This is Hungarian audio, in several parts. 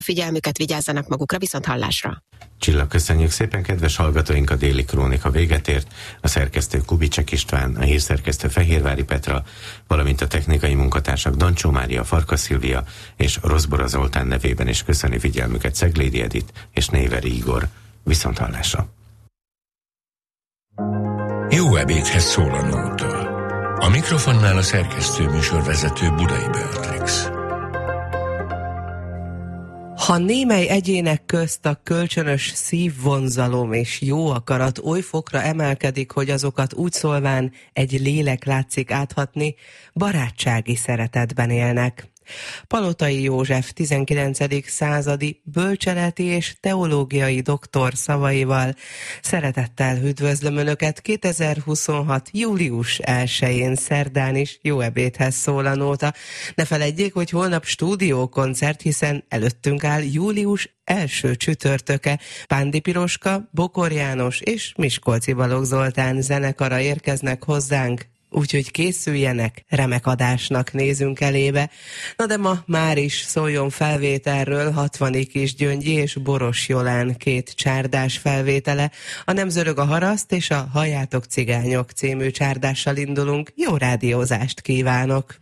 Figyelmüket, vigyázzanak magukra, viszont hallásra. Csillag, köszönjük szépen, kedves hallgatóink, a Déli Krónika véget ért. A szerkesztő Kubicek István, a hírszerkesztő Fehérvári Petra, valamint a technikai munkatársak Dancsó Mária, Farkas Szilvia és Rozbora Zoltán nevében is köszöni figyelmüket Szeglédi Edit és Néveri Igor. Viszont hallásra. Jó ebédhez szól a nóta. A mikrofonnál a szerkesztő műsorvezető Budai Beatrix. Ha némely egyének közt a kölcsönös szívvonzalom és jó akarat oly fokra emelkedik, hogy azokat úgy szólván egy lélek látszik áthatni, barátsági szeretetben élnek. Palotai József 19. századi bölcseleti és teológiai doktor szavaival szeretettel üdvözlöm Önöket 2026. július 1-én szerdán is. Jó ebédhez szól a nóta. Ne feledjék, hogy holnap stúdiókoncert, hiszen előttünk áll július első csütörtöke. Pándi Piroska, Bokor János és Miskolci Balogh Zoltán zenekara érkeznek hozzánk. Úgyhogy készüljenek, remek adásnak nézünk elébe. Na de ma már is szóljon felvételről 60. Kisgyöngyi és Boros Jolán 2 csárdás felvétele. A Nem zörög a haraszt és a Halljátok cigányok című csárdással indulunk. Jó rádiózást kívánok!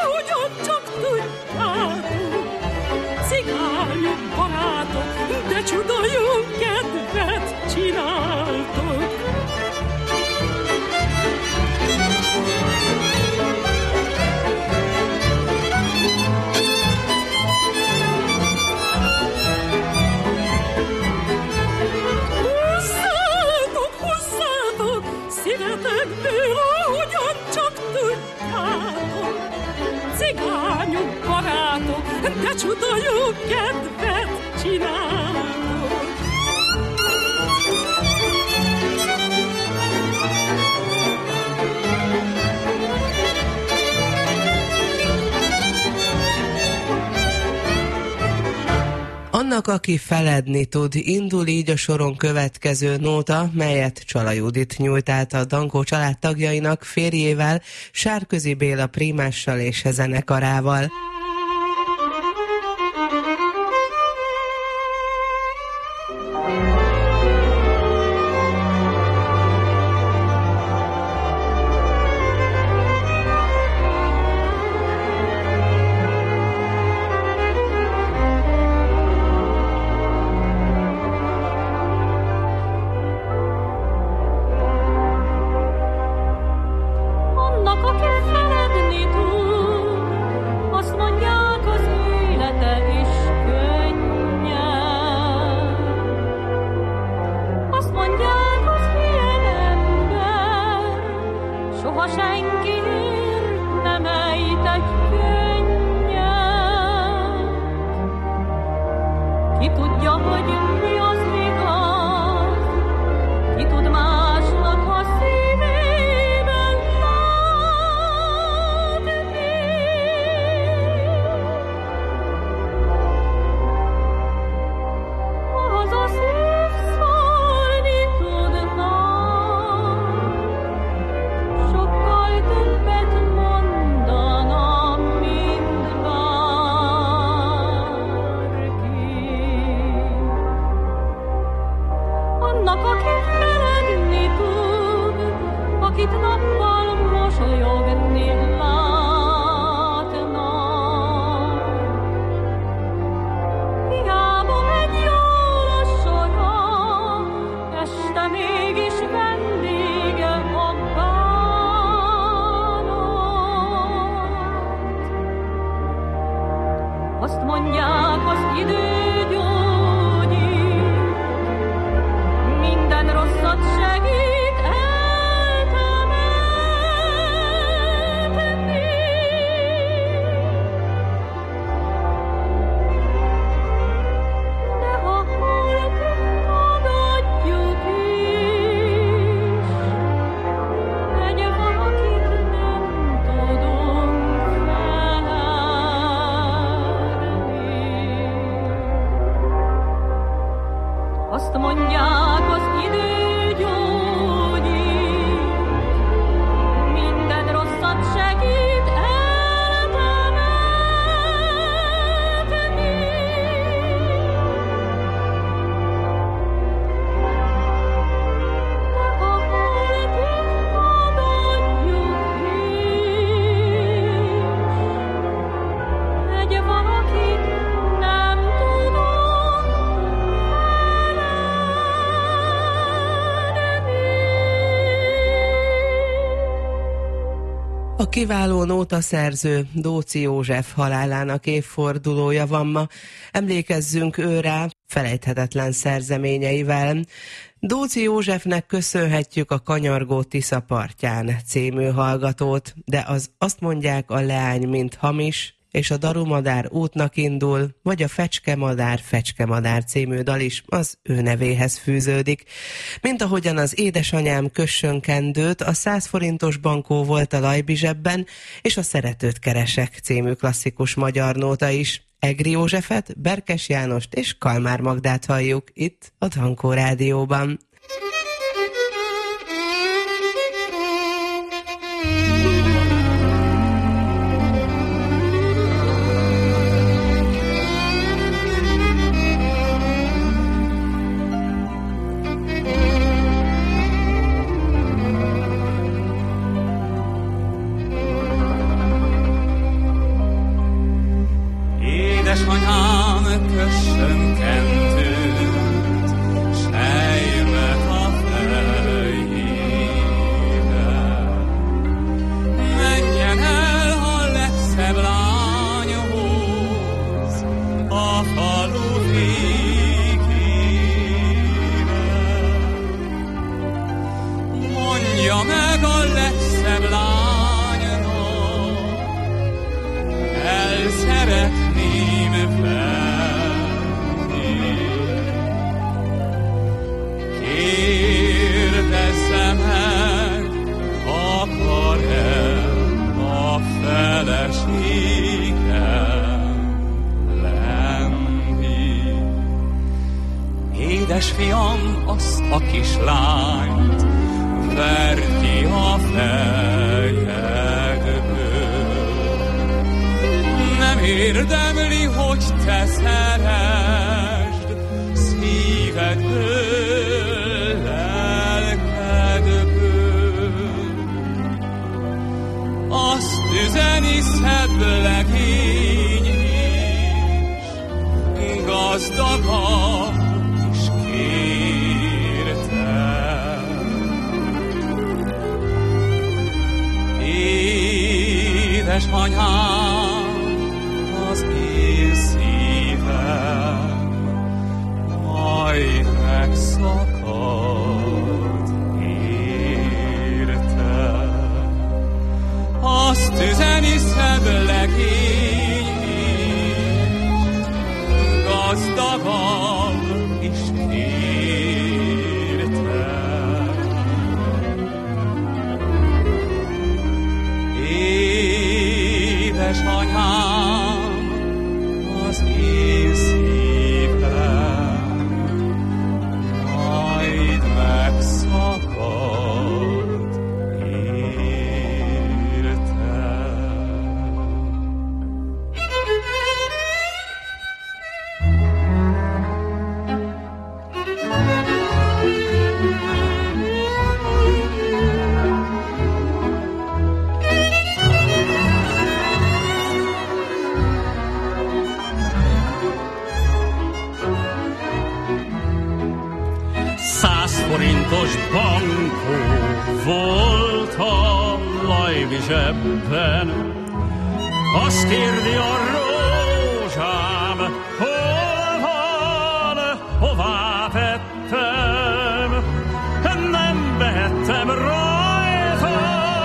Cigányok, barátok, de micsoda jó kedvet csinálok. Annak, aki feledni tud, indul így a soron következő nóta, melyet Csala Judit nyújt át a Dankó család tagjainak férjével, Sárközi Béla prímással és zenekarával. A kiváló nótaszerző Dóczy József halálának évfordulója van ma. Emlékezzünk ő rá felejthetetlen szerzeményeivel. Dóczy Józsefnek köszönhetjük a Kanyargó Tisza partján című hallgatót, de az Azt mondják a leány, mint hamis, és a Darumadár útnak indul, vagy a Fecske-madár című dal is az ő nevéhez fűződik. Mint ahogyan az Édesanyám kössön kendőt, a 100 forintos bankó volt a Lajbi zsebben, és a Szeretőt keresek című klasszikus magyar nóta is. Egri Józsefet, Berkes Jánost és Kalmár Magdát halljuk itt a Dankó Rádióban. Édesanyám kössön kendőt, sejmet a fejébe. Menjen el a legszebb lányhoz, a falu végébe. Mondja meg a legszebb lánynak, el szeretném édes fiam, azt a kislányt verti a fejedből. Nem érdemli, hogy te szeresd szívedből, lelkedből. Azt üzeni szebb legény is, gazdagabb is kérte. Édesanyám, az én szívem majd megszakad érte. Azt üzeni szebb legény is, gazdagabb is kérte. Édesanyám, az én szívem majd megszakad érte. Forintos bankó volt a Lajbi zsebben. Azt kérdi a rózsám, hol van, hová tettem. Nem vehettem rajta,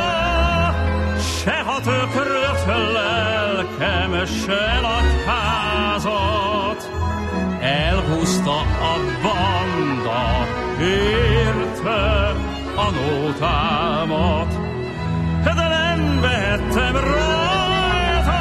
se ha tökröt lelkem, se nagy házat. Elhúzta a banda érte a nótámat, de nem vehettem rajta,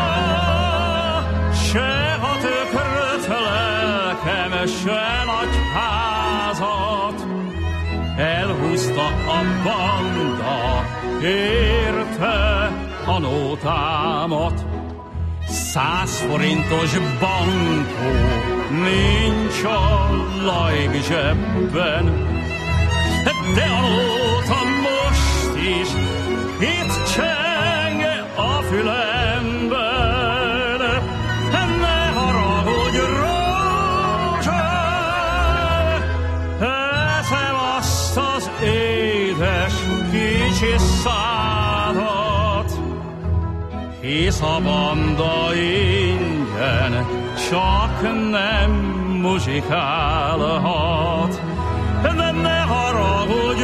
se a tökröt lelkem, se nagy házat. Elhúzta a banda érte a nótámat. 100 forintos bankó nincs a Lajbi zsebben, de a nóta most is itt cseng a fülemben. Ne haragudj, rózsám, eszem azt az édes kicsi szádat, hisz a banda ingyen csak nem muzsikálhat. De ne haragudj,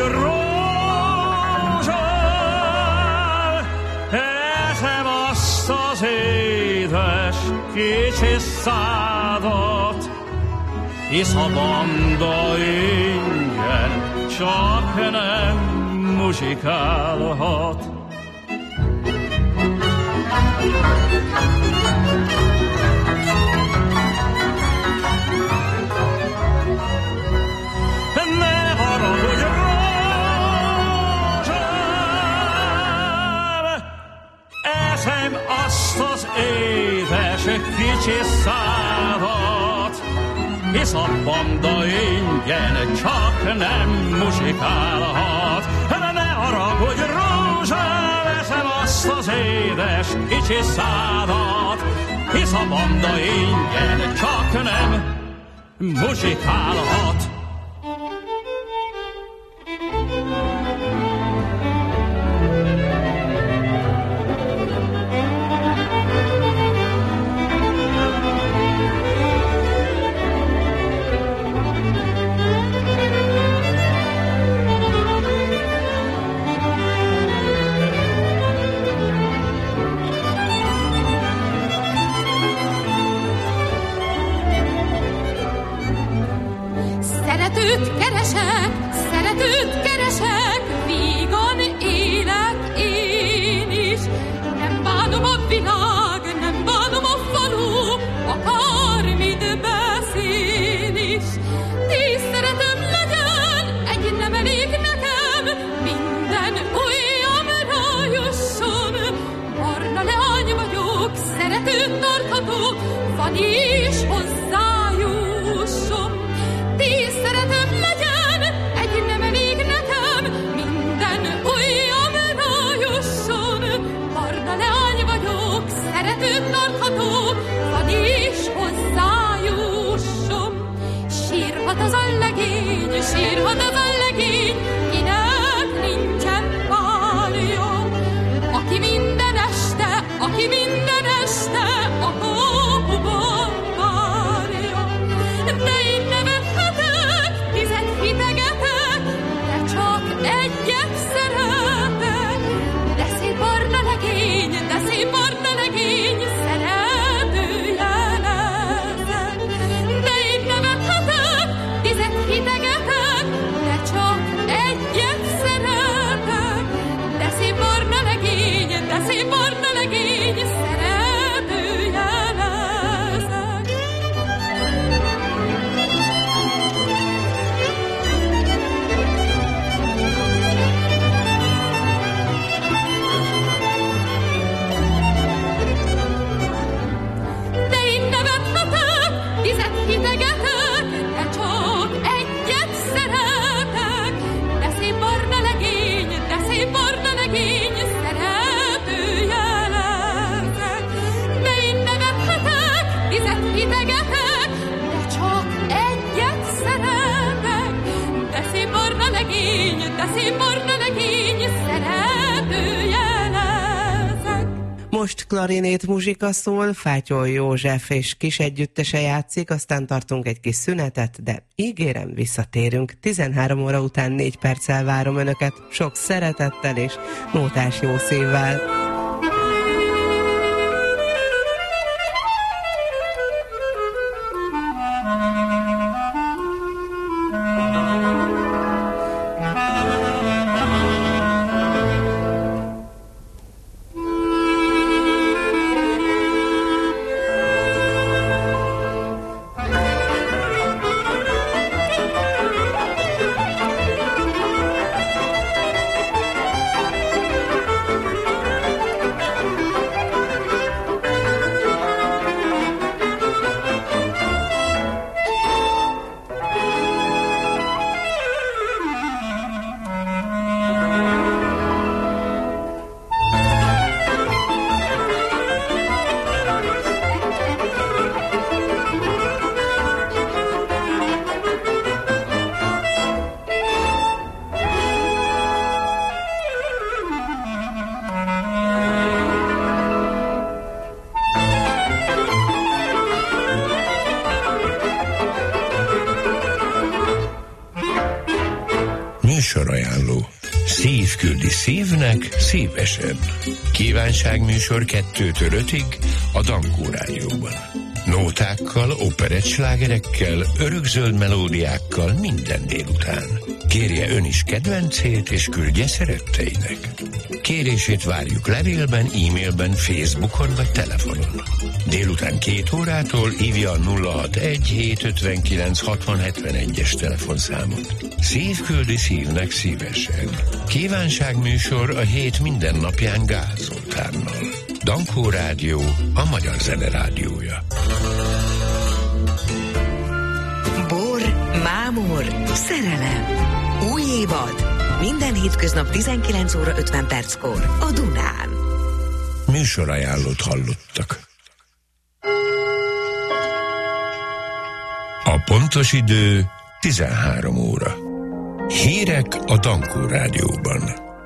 rózsám, eszem azt az édes kicsi szádat, hisz a banda ingyen csak nem muzsikálhat. Ne haragudj, rózsám, eszem azt az édes kicsi szádat, hisz a banda ingyen csak nem muzsikálhat. Ne haragudj, rózsám, eszem azt az édes kicsi szádat, hisz a banda ingyen csak nem muzsikálhat. Szeretőt keresek, vígan élek én is. Nem bánom a világ, nem bánom a falu, akármit beszél is. Sírhat az a legény, sírhat az a legény, kinek nincsen párja. Aki minden este a kapuban várja. De én nevethetek, tizet hitegetek, de csak egyet szeretek. De szép barna legény, szeretőjelezek. De én nevethetek, tizet hitegetek, de csak egyet szeretek. De szép barna legény, szeretőjelezek. Most klarinét muzsika szól, Fátyol József és kis együttese játszik, aztán tartunk egy kis szünetet, de ígérem, visszatérünk. 13 óra után 4 perccel várom Önöket, sok szeretettel és nótás jó szívvel. Műsorajánló. Szív küldi szívnek szívesen. Kívánságműsor 2-től 5-ig a Dankó Rádióban. Nótákkal, operettslágerekkel, örökzöld melódiákkal minden délután. Kérje ön is kedvencét, és küldje szeretteinek. Kérését várjuk levélben, e-mailben, Facebookon vagy telefonon. Délután 2 órától hívja a 061-759-6071-es telefonszámot. Szív küldi szívnek szívesen. Kívánságműsor a hét minden napján Gál Zoltánnal. Dankó Rádió, a magyar zene rádiója. Bor, mámor, szerelem. Új évad. Minden hétköznap 19 óra 50 perckor a Dunán. Műsorajánlót hallottak. A pontos idő 13 óra. Hírek a Dankó Rádióban.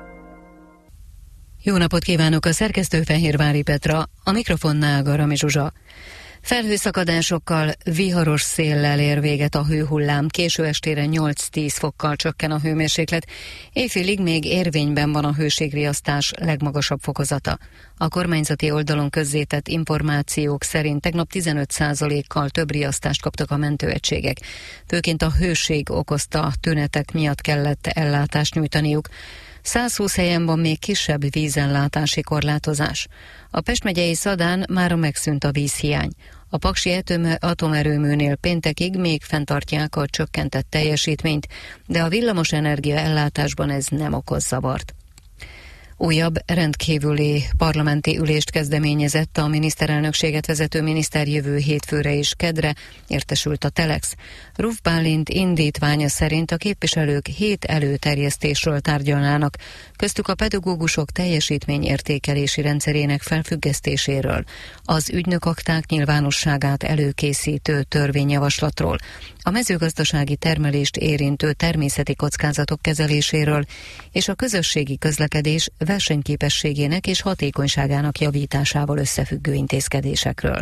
Jó napot kívánok, a szerkesztő Fehérvári Petra, a mikrofonnál Garami Zsuzsa. Felhőszakadásokkal, viharos széllel ér véget a hőhullám, késő estére 8-10 fokkal csökken a hőmérséklet, éjfélig még érvényben van a hőségriasztás legmagasabb fokozata. A kormányzati oldalon közzétett információk szerint tegnap 15%-kal több riasztást kaptak a mentőegységek. Főként a hőség okozta tünetek miatt kellett ellátást nyújtaniuk. 120 helyen van még kisebb vízellátási korlátozás. A Pest megyei Szadán mára megszűnt a vízhiány. A paksi atomerőműnél péntekig még fenntartják a csökkentett teljesítményt, de a villamos energia ellátásban ez nem okoz zavart. Újabb rendkívüli parlamenti ülést kezdeményezett a miniszterelnökséget vezető miniszter jövő hétfőre és kedre, értesült a Telex. Ruf Bálint indítványa szerint a képviselők 7 előterjesztésről tárgyalnának, köztük a pedagógusok teljesítményértékelési rendszerének felfüggesztéséről, az ügynökakták nyilvánosságát előkészítő törvényjavaslatról, a mezőgazdasági termelést érintő természeti kockázatok kezeléséről és a közösségi közlekedés versenyképességének és hatékonyságának javításával összefüggő intézkedésekről.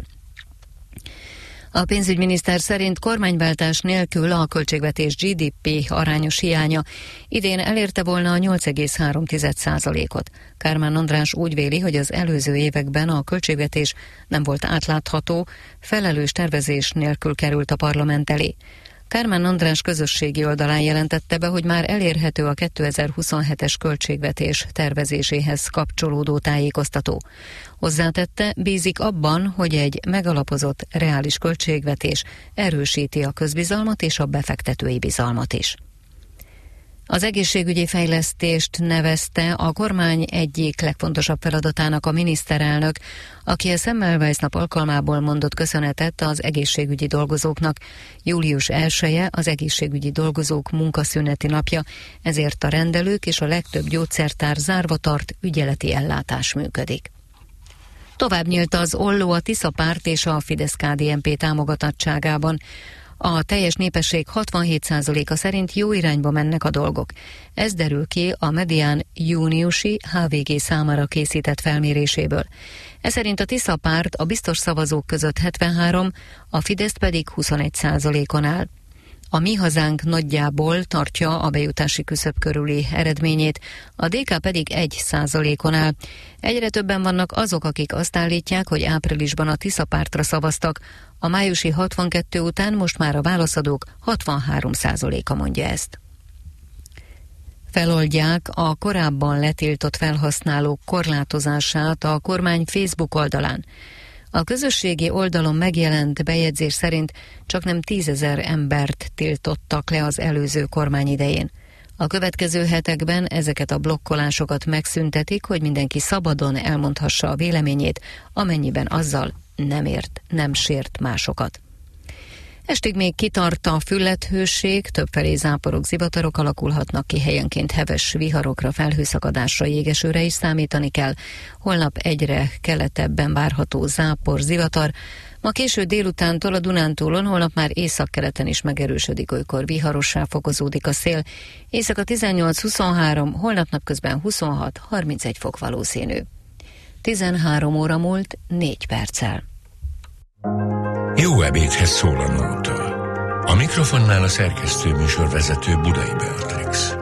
A pénzügyminiszter szerint kormányváltás nélkül a költségvetés GDP arányos hiánya idén elérte volna a 8,3%-ot. Kármán András úgy véli, hogy az előző években a költségvetés nem volt átlátható, felelős tervezés nélkül került a parlament elé. Kármán András közösségi oldalán jelentette be, hogy már elérhető a 2027-es költségvetés tervezéséhez kapcsolódó tájékoztató. Hozzátette, bízik abban, hogy egy megalapozott, reális költségvetés erősíti a közbizalmat és a befektetői bizalmat is. Az egészségügyi fejlesztést nevezte a kormány egyik legfontosabb feladatának a miniszterelnök, aki a Semmelweis nap alkalmából mondott köszönetet az egészségügyi dolgozóknak. Július 1-e az egészségügyi dolgozók munkaszüneti napja, ezért a rendelők és a legtöbb gyógyszertár zárva tart, ügyeleti ellátás működik. Tovább nyílt az olló a Tisza Párt és a Fidesz-KDNP támogatottságában. A teljes népesség 67%-a szerint jó irányba mennek a dolgok. Ez derül ki a Medián júniusi HVG számára készített felméréséből. Ez szerint a Tisza Párt a biztos szavazók között 73, a Fidesz pedig 21%-on áll. A Mi Hazánk nagyjából tartja a bejutási küszöb körüli eredményét, a DK pedig 1%-on áll. Egyre többen vannak azok, akik azt állítják, hogy áprilisban a Tisza Pártra szavaztak, a májusi 62 után most már a válaszadók 63%-a mondja ezt. Feloldják a korábban letiltott felhasználók korlátozását a kormány Facebook oldalán. A közösségi oldalon megjelent bejegyzés szerint csaknem 10 000 embert tiltottak le az előző kormány idején. A következő hetekben ezeket a blokkolásokat megszüntetik, hogy mindenki szabadon elmondhassa a véleményét, amennyiben azzal nem sért másokat. Estig még kitart a füllethőség, többfelé záporok, zivatarok alakulhatnak ki, helyenként heves viharokra, felhőszakadásra, jégesőre is számítani kell. Holnap egyre keletebben várható zápor, zivatar. Ma késő délutántól a Dunántúlon, holnap már északkeleten is megerősödik, olykor viharossá fokozódik a szél. Éjszaka 18-23, holnap napközben 26-31 fok valószínű. 13 óra múlt 4 perccel. Jó ebédhez szól a nóta. A mikrofonnál a szerkesztő műsorvezető Budai Beatrix.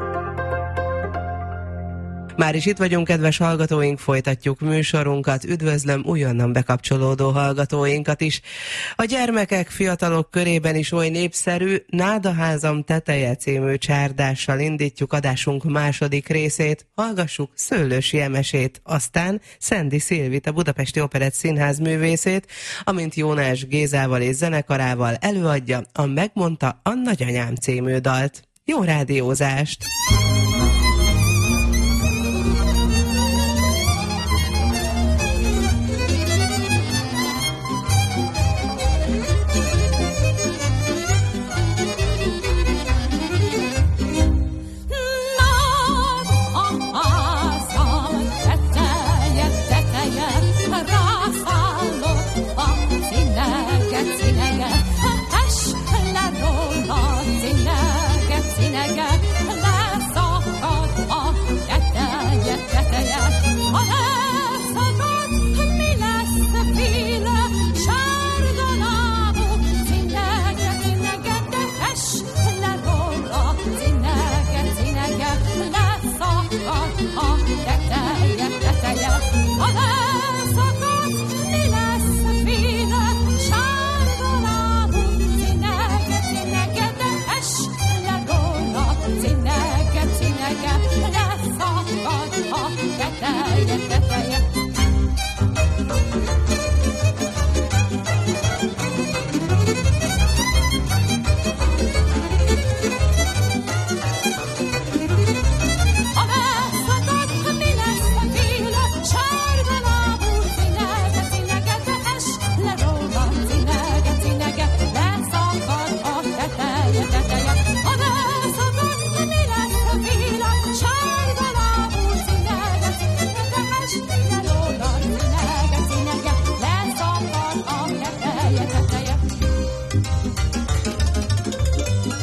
Már is itt vagyunk, kedves hallgatóink, folytatjuk műsorunkat. Üdvözlöm újonnan bekapcsolódó hallgatóinkat is. A gyermekek, fiatalok körében is oly népszerű Nádaházam teteje című csárdással indítjuk adásunk második részét. Hallgassuk Szőlősi Emesét, aztán Szendi Szilvit, a Budapesti Operett Színház művészét, amint Jónás Gézával és zenekarával előadja a Megmondta a Nagyanyám című dalt. Jó rádiózást! Cinege, lesz a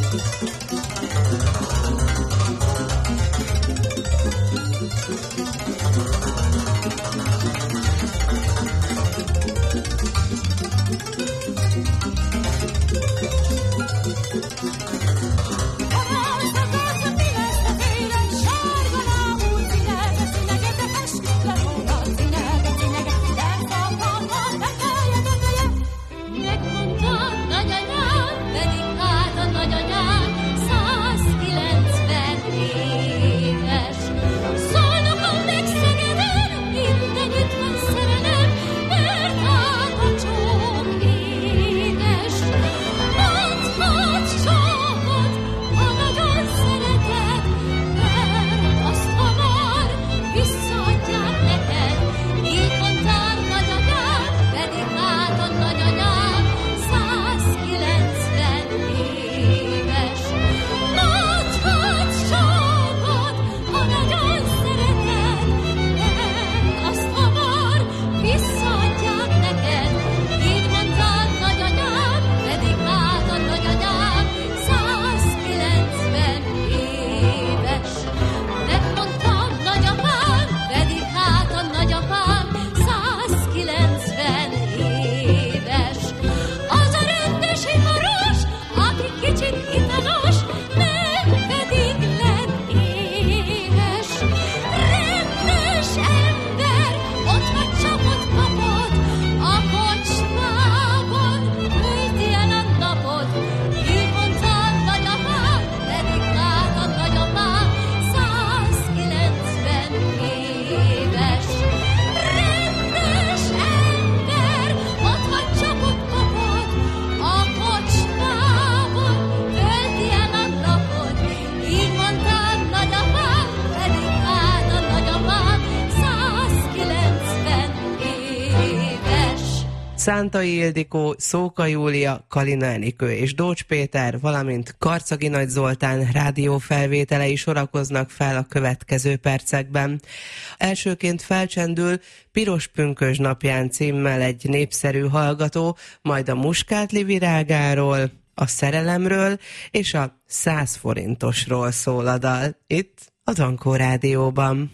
Szántai Ildikó, Szóka Júlia, Kalina Enikő és Dócs Péter, valamint Karcagi Nagy Zoltán rádiófelvételei sorakoznak fel a következő percekben. Elsőként felcsendül Piros Pünkösd napján címmel egy népszerű hallgató, majd a muskátli virágáról, a szerelemről és a 100 forintosról szól a dal, itt a Dankó Rádióban.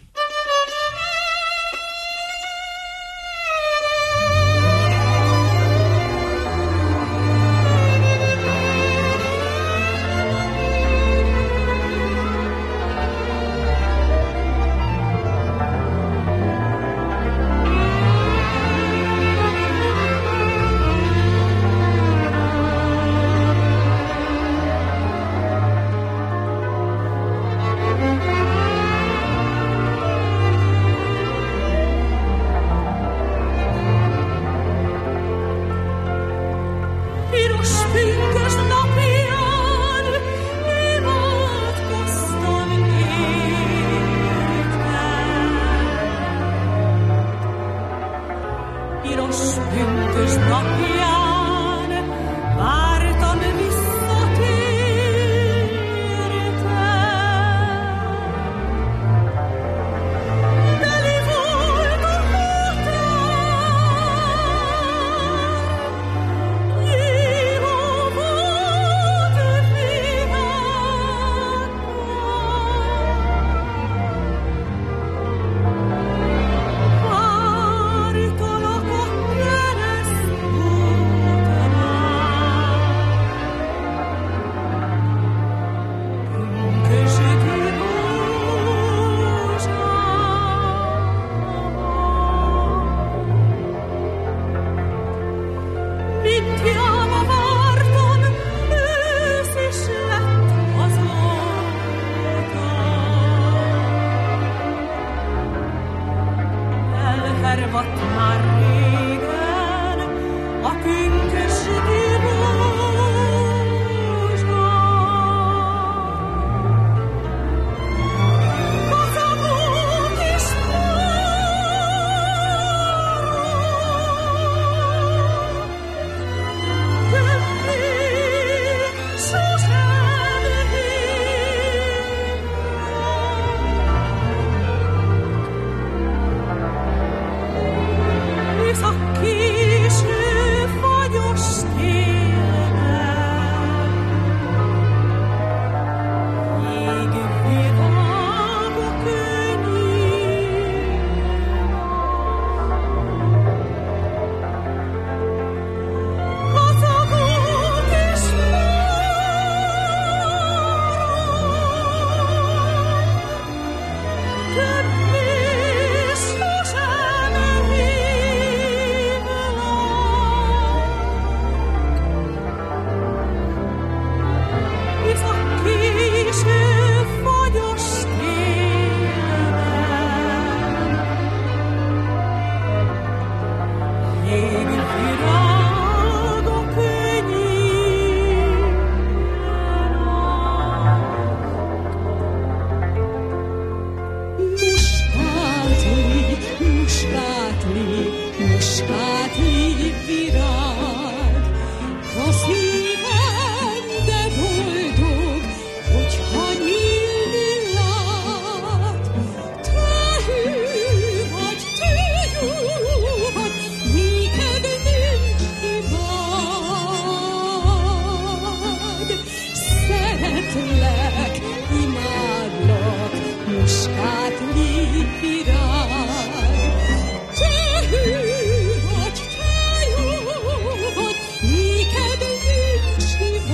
muskátli virág. Te hű vagy, te jó vagy, néked nincs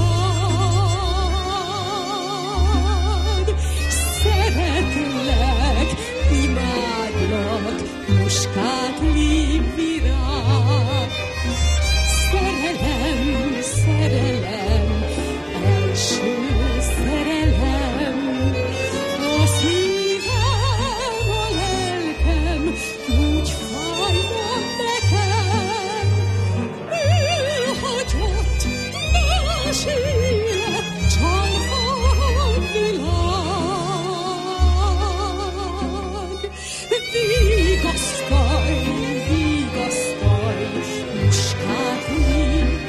vágy. Szeretlek, imádlak, muskátli virág. Szerelem, szerelem, első szerelem. A szívem, a lelkem úgy fájna nekem. Elhagyott más élet, csalva a világ. Vigasztalj, vigasztalj, muskátli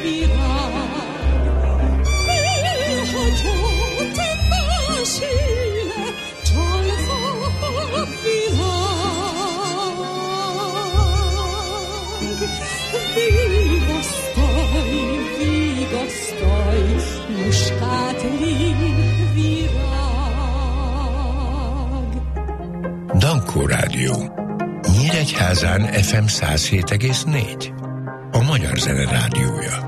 virág. Elhagyott más élet, csalva a világ. Vigasztalj, vigasztalj, muskátli virág. Dankó Rádió. Nyíregyházán FM 107,4. A Magyar Zene Rádiója.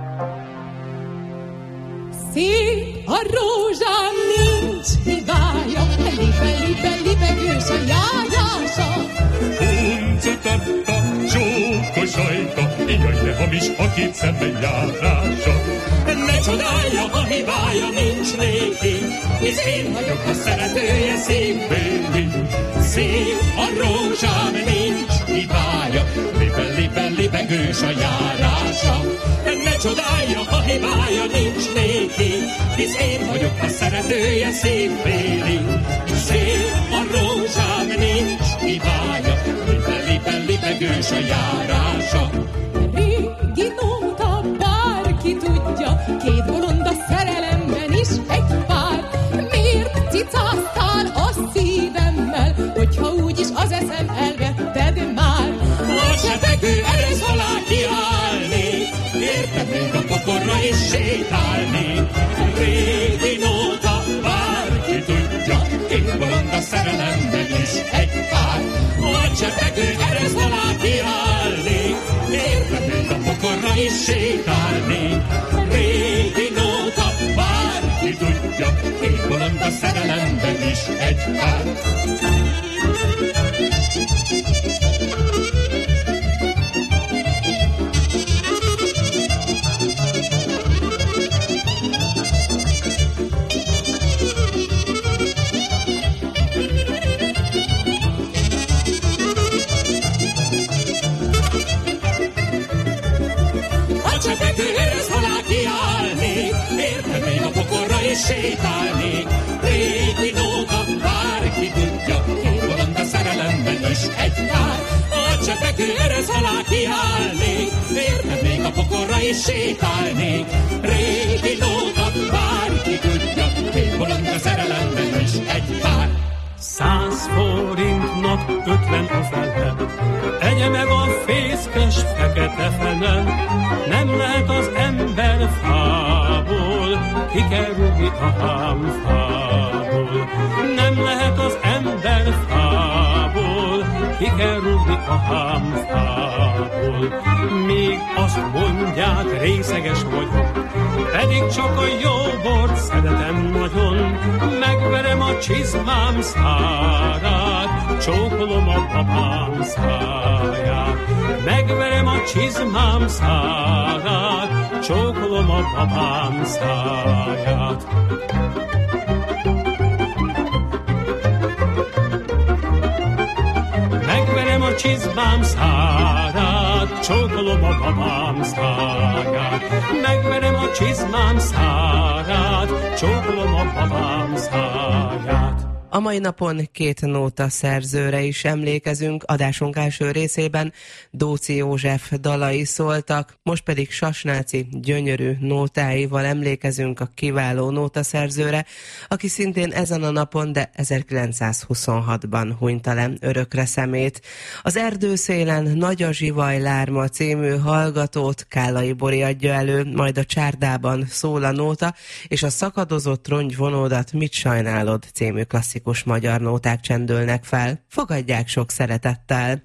Szép a rózsám, nincs hibája, libegős a járása. Uncutatta, csókos ajka, jaj, de hamis a két szemben járása. Ne csodálja, a hibája nincs néki, hisz én vagyok a szeretője szívbéli. Szép a rózsám, nincs hibája, libegős a járása. Ne csodálja, a hibája nincs néki, hisz én vagyok a szeretője szívbéli. Szép a rózsám, nincs hibája, libegős a járása. Régi nóta, bárki tudja, két bolond a szerelemben is egy pár. Miért cicáztál a szívemmel, hogyha úgyis az eszem elvetted már? A csepegő erősz alá kiállni, érted még a pokorra is sétálni. Régi nóta, bárki tudja, két bolond a szerelemben is egy pár. A csepegő erősz alá kiállni, érted még a pokorra is sétálni. Régi nóta, bárki tudja, két bolond a szerelemben is egy pár. Sétálni, régi nóta, bárki tudja, két bolond a szerelemben is egy pár. A csepegő erősz alá kiállni, érted még a pokorra is sétálni. Régi nóta, bárki tudja, két bolond a szerelemben is egy pár. 100 forintnak 50 a fele, egye meg a fészkes fekete fene. Nem lehet az ember fából, ki kell rúgni a hámfából. Nem lehet az ember fából, ki kell rúgni a hámfából. Még azt mondják, részeges vagyok, pedig csak a jó bort szeretem nagyon. Megverem a csizmám szárát, csókolom a babám száját. Megverem a csizmám szárát, csókolom a babám száját. Megverem a csizmám szárát, csókolom a babám száját. Megverem a csizmám szárát, csókolom a babám száját. A mai napon két nóta szerzőre is emlékezünk, adásunk első részében Dóczy József dalai szóltak, most pedig Sasnáci gyönyörű nótáival emlékezünk a kiváló nótaszerzőre, aki szintén ezen a napon, de 1926-ban hunyta le örökre szemét. Az Erdőszélen Nagy a zsivaj lárma című hallgatót Kállai Bori adja elő, majd a Csárdában szól a nóta, és a Szakadozott rongyvonódat mit sajnálod című klasszikus klasszikus magyar nóták csendülnek fel. Fogadják sok szeretettel!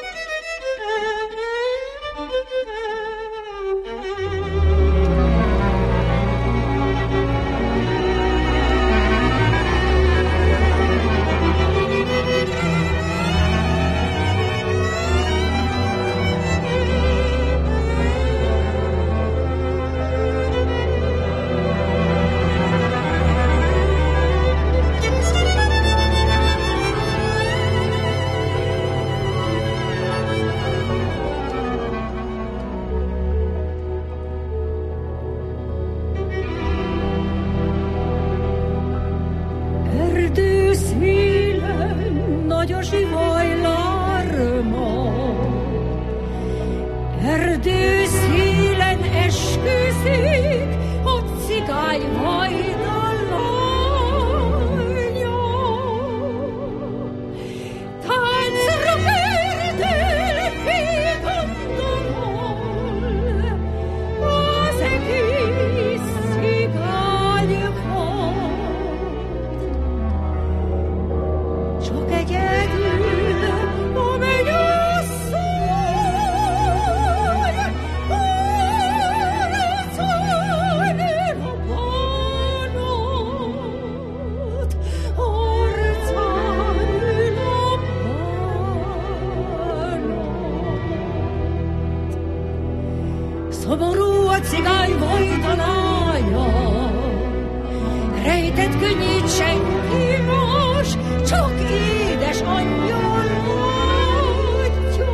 Szomorú a cigány majdalája, rejtett könnyét senki más, csak édes angyal látja.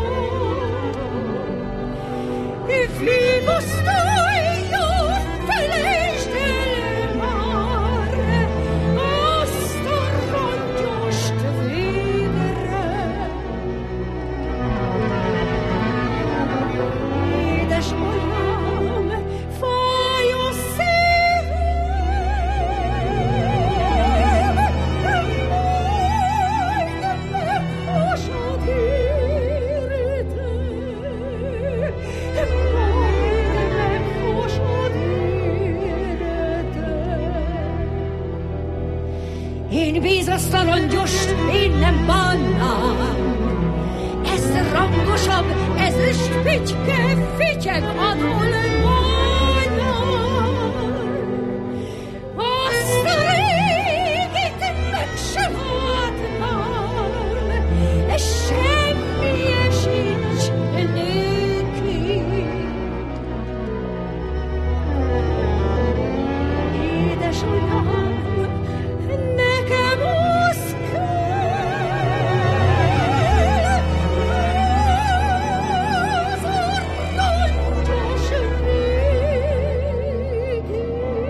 Vigasztalja, felejtsd el már azt a rongyost végre. Édes anyám, fáj a szívem, majd meghasad érte, majd meghasad érte. Én vízasztalon gyost, én nem bánnám, ez rangosabb, ezüst pityke, fityeg adolványán. Azt a régit meg sem látnám, semmije sincs néki. Édesanyám, nekem az kell, az a rongyos régi,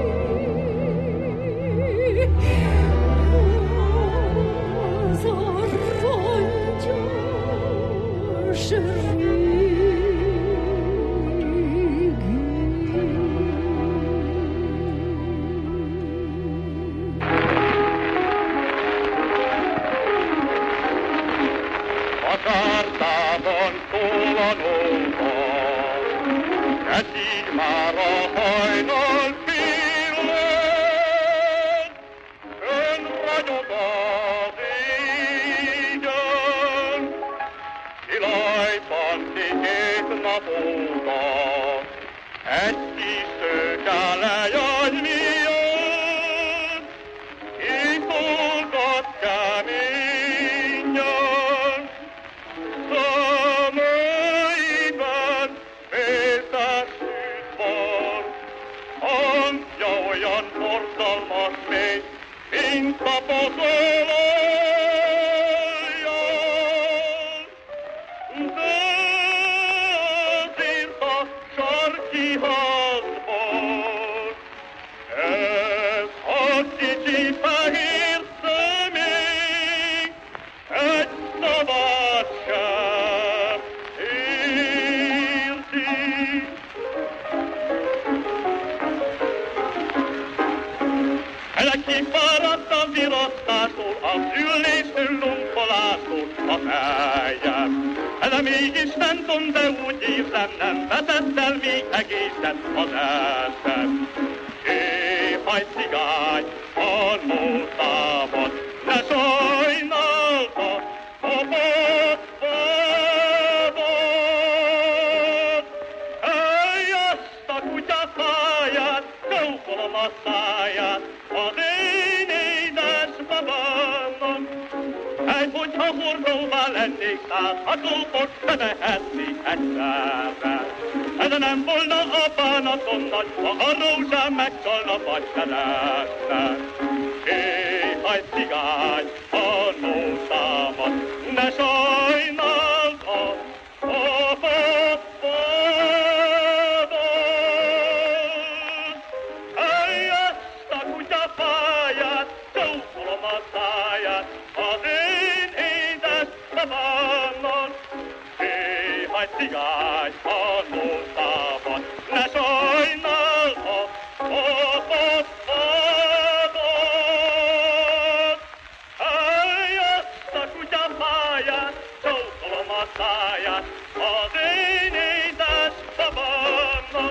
az a rongyos Határtávon túl a nóva, esik már a hajnal pillanat, ön ragyog az égen, Szilágypanti 2 nap óta, egy kis szőke lejajljon, kiszolgat keményen. Szemeiben féltek sütvar, hangja olyan borzalmas még, mint a pozolajjal. De azért a sarki házban, ez a kicsi fehér személy, egy szavát sem érti. Elekifáradt a virasztásról, az üléstől lunkolástól a fejem. De mégis nem tudom, de úgy érzem, nem veszett el még egészen az eszem. Éhaj cigány, a nótában, ne hogyha hurróvá lennék, százhatókot se vehetnék egyszerre. Ez nem volna a bánatom nagy, ha a rózsám megcsalna vagy se lesznek. Éhaj cigány, a nótámat, ne sajnáld a apot padot. Eljössz a kutyafáját, csókolom a száját, az én édes szabámmal. Éhaj cigány, a nótámat, ne sajnáld a apot padot. Eljössz a kutyafáját, csókolom a száját, az én édes szabámmal.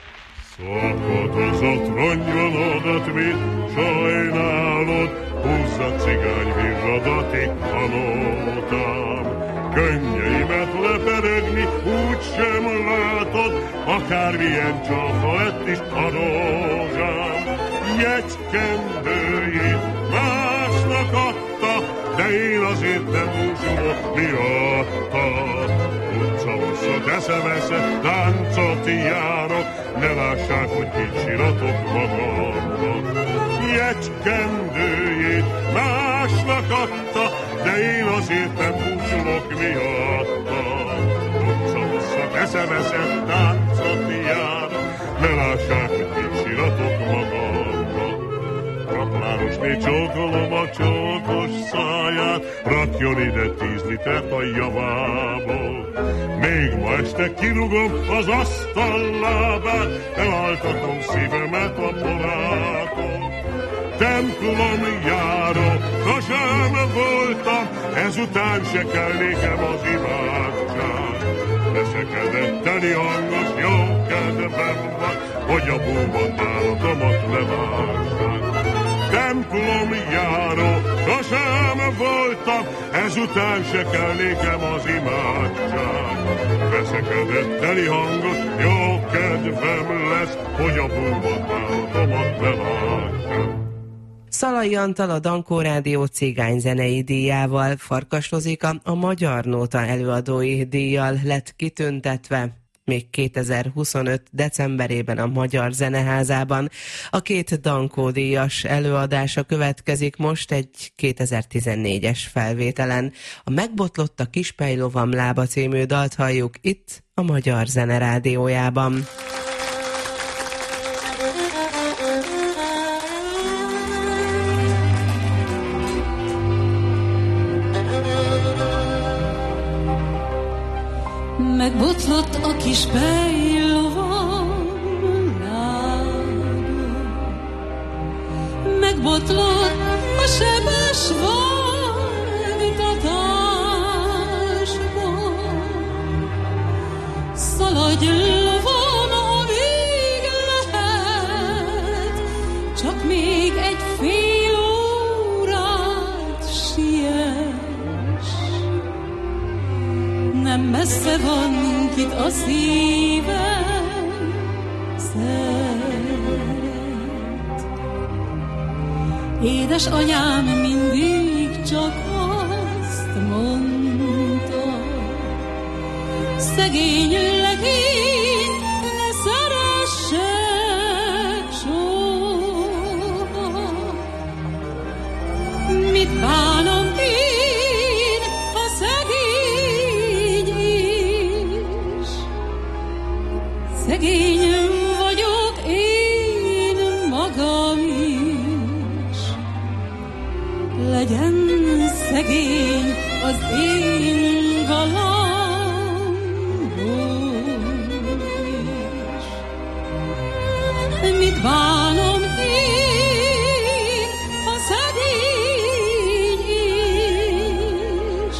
Szakadozott rongyolodat, mit sajnálod, húzza cigány virradati halótám. Könnyeimet leperegni úgy sem látod, akármilyen csalfa lett is a rózsám. Jegykendőjét másnak adta, de én azért nem búsulok miatta. Utca-hosszat eszem-eszem, táncot járok, ne lássák, hogy kicsiratok magamnak. Jegykendőjét másnak adta, de én azért nem búsulok miatta. Utca-hosszat eszem-eszem, táncot járok, ne lássák, hogy kicsiratok magamnak. Raplárosné csókolom a csókos száját, rakjon ide 10 litert a javából. Még ma este kirugom az asztal lábát, elaltatom szívemet a porától. Templom járó, sosem voltam, ezután se kell nékem az imádság. Veszekedett teli hangos, jó kedvem van, hogy a búvon bánatomat levássák. Templom járó, sosem voltam, ezután se kell nékem az imádság. Veszekedett teli hangos, jó kedvem lesz, hogy a búvon bánatomat levássák. Szalai Antal a Dankó Rádió cigányzenei díjával, Farkas Rozika a Magyar Nóta előadói díjjal lett kitüntetve. Még 2025. decemberében a Magyar Zeneházában. A 2 Dankó díjas előadása következik most egy 2014-es felvételen. A Megbotlott a Kispejlovam lába című dalt halljuk itt a Magyar Zene Rádiójában. Megbotlott a kis pejlovam lába, megbotlott a sebes vágtatásban. Szaladj lovam, amíg lehet, csak még egy fél órát siess. Nem messze van kit a szívem szeret. Édes anyám mindig csak azt mondta, szegény legény, ne szeressek soha. Mit bánom én, ha szegény is? Szegény vagyok én magam is. Legyen szegény az én galambom is. Mit bánom én, ha szegény is?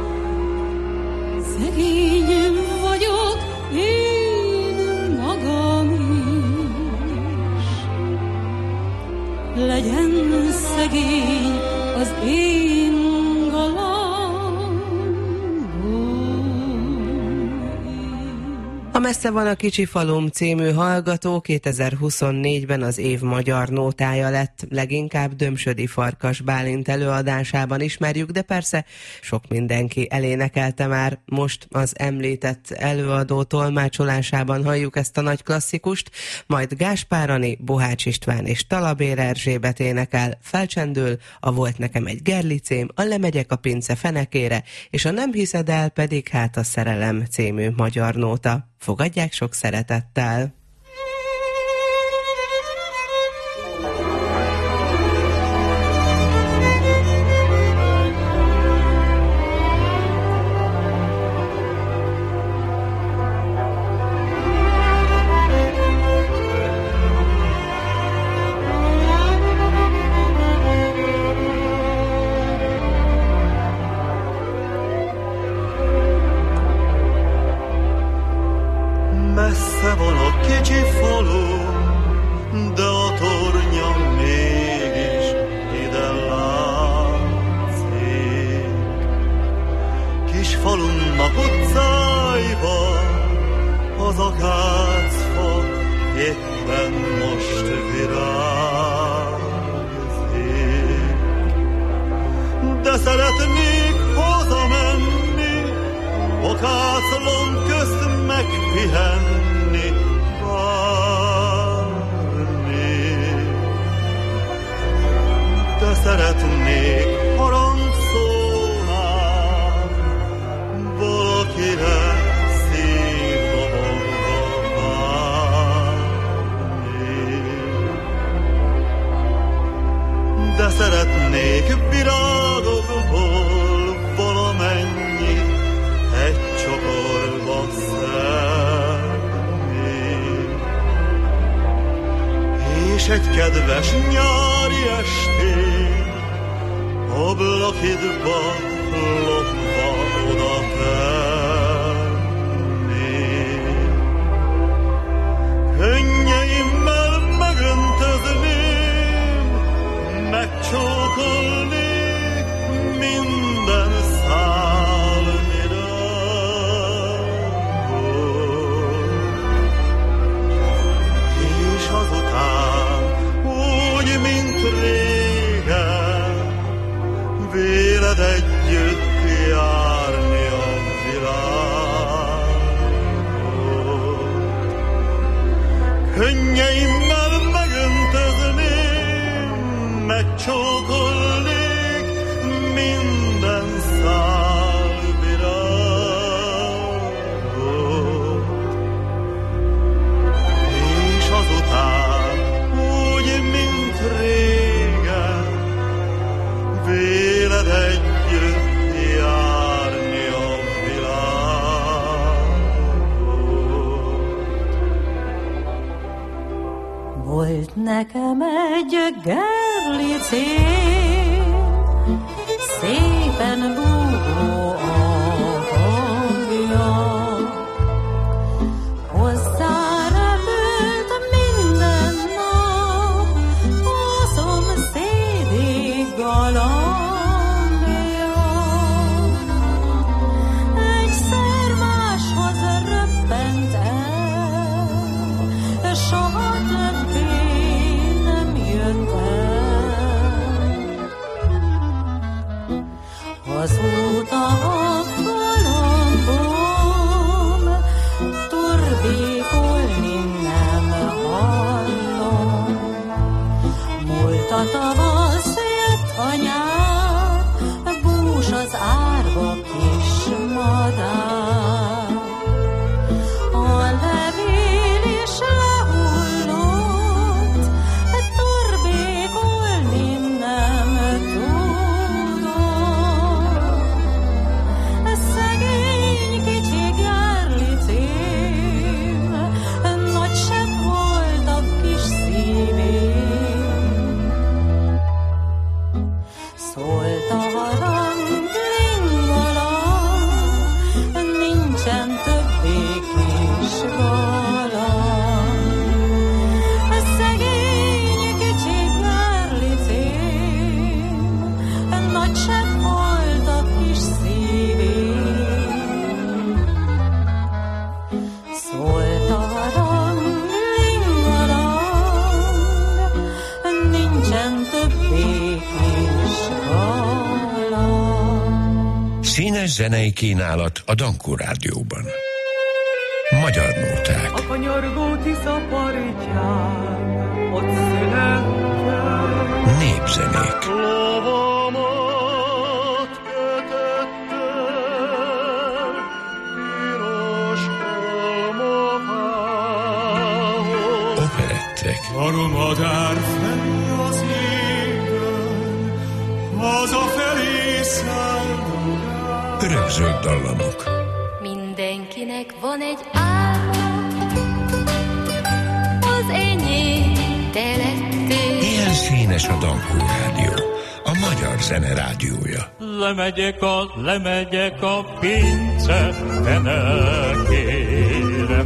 Szegény vagyok én magam is. Legyen szegény az én galambom is. A Messze van a kicsi falum című hallgató 2024-ben az év magyar nótája lett. Leginkább Dömsödi Farkas Bálint előadásában ismerjük, de persze sok mindenki elénekelte már. Most az említett előadó tolmácsolásában halljuk ezt a nagy klasszikust, majd Gáspár Ani, Bohács István és Talabér Erzsébet énekel, felcsendül a Volt nekem egy gerlicém, a Lemegyek a pince fenekére, és a Nem hiszed el pedig hát a Szerelem című magyar nóta. Fogadják sok szeretettel! Messze van a kicsi falu, de a tornya mégis ide látszik. Kis falunnak utcáiban az akácfa éppen most virágzik. De szeretnék hazamenni, akáclom közt megpihenni, várni. De szeretnék harangszónál valakire szívdobogva várni. De szeretnék virágokból valamennyi egy csokorba szedni, és egy kedves nyári estén ablakidba lopva oda tenni. Könnyeimmel megöntözném, megcsókolnék minden szál virágot, és azután úgy, mint régen, véled együtt járni a világot. Könnyeimmel megöntözném, megcsókolnék minden szál virágot, és azután úgy, mint régen, véled együtt járni a világot. Volt nekem egy gerlicém, szépen búgó a hangja. Hozzárepült minden nap a szomszédi galambja. Egyszer máshoz röppent el, soha többé nem jött el. Azóta a galambom turbékolni nem hallom. Múlt a tavasz, jött a nyár, bús az árva kis madár. A levél is lehullott, turbékolni nem tudott. Szegény kicsi gerlicém, nagy sebb volt a kis szívén. Szólt a harang, lingalang, nincsen többé kis galang. Szegény kicsi gerlicém, nagy sebb volt a kis szívén. Szólt Színes zenei kínálat a Dankó Rádióban. Magyar nóták. A kanyargó Tisza partján ott születtem. Népzenék. Lovamat kötöttem piros almafához. Operettek. Aromadár fenn az égen, hazafelé szállodál. Örökzöld dallamok. Mindenkinek van egy álma, az enyém te lettél. Ilyen színes a Dankó Rádió, a magyar zene rádiója. Lemegyek a pince fenekére.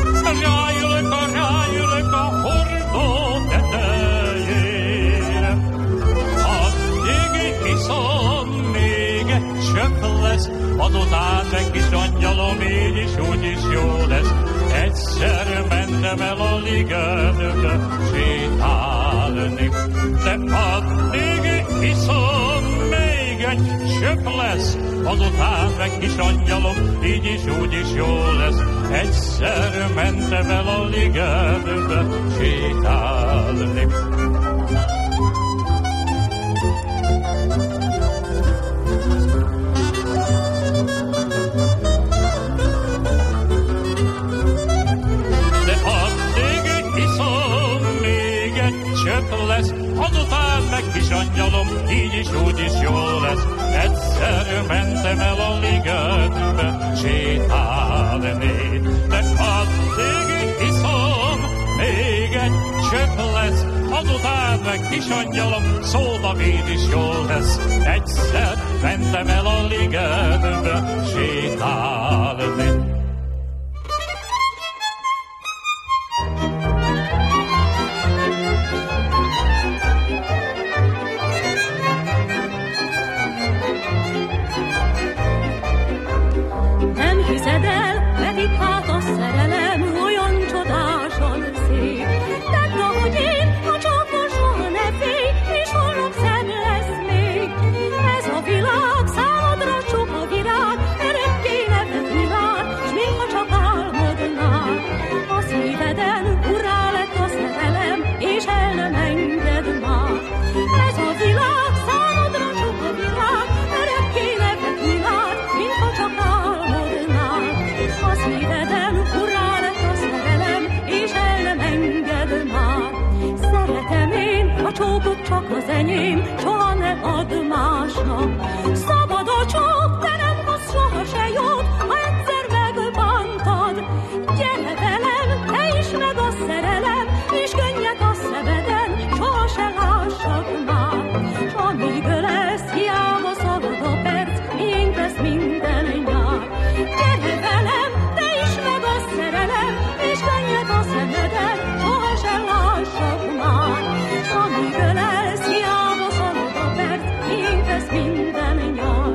Rájülök a hordó tetejére. Addig iszom, még egy csöpp lesz, azután meg kis angyalom, így is úgy is jó lesz. Egyszer mentem el a ligetbe sétálni, de addig iszom, még egy csöpp lesz, azután meg kis angyalom, így is úgy is jó lesz. Egyszer mentem el a ligetbe sétálni. Azután meg kis angyalom, így is úgy is jó lesz. Egyszer mentem el a ligetbe sétálni, de addig iszom, még egy csöpp lesz. Azután meg kis angyalom, szóval így is jó lesz. Egyszer mentem el a ligetbe sétálni. Csak az enyém, soha ne add másnak. Szabad a csók, de nem hoz soha se jót, ha egyszer megbántad. Gyere velem, te ismerd a szerelem, és könnyek a szemeden, soha se lássad már. S amíg ölelsz, hiába szalad a perc, miénk lesz minden nyár. Gyere velem, te ismerd a szerelem, és könnyek a szemeden, soha se lássad már. S amíg ölelsz, hiába szalad a perc, miénk lesz minden nyár.